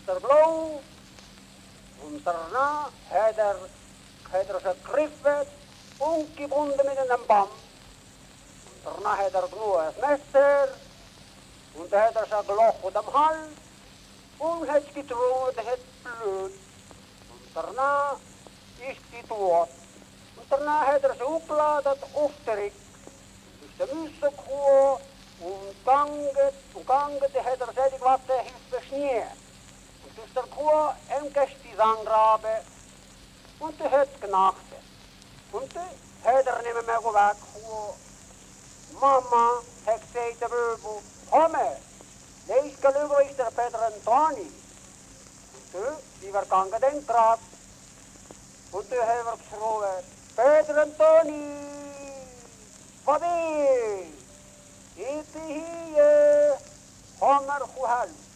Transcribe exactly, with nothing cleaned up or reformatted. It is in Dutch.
er blauw. En daarna had er, had er zijn griffet ongebonden met een bam. En daarna had er genoeg het messer. En dan had er zijn gloch op de hals. En het getroond het bloed. En daarna is hij dood. En daarna had er zijn ook laten optrekken. Dus de muziek gewoon. En kanget, en kanget, de had er zei ik wat heeft besneeuwd. Dus er kwam een kastje aangraben. En de het knaagde. En de had er niet meer gewaakt. Mama, ik zei de beubel, kom maar. Deze gelukkig is er Peter en Tony. En die werd kanget en traat. En de hij werd geschreven, Peter en Tony, wat is? Ik ben hier, kom maar goed helpen.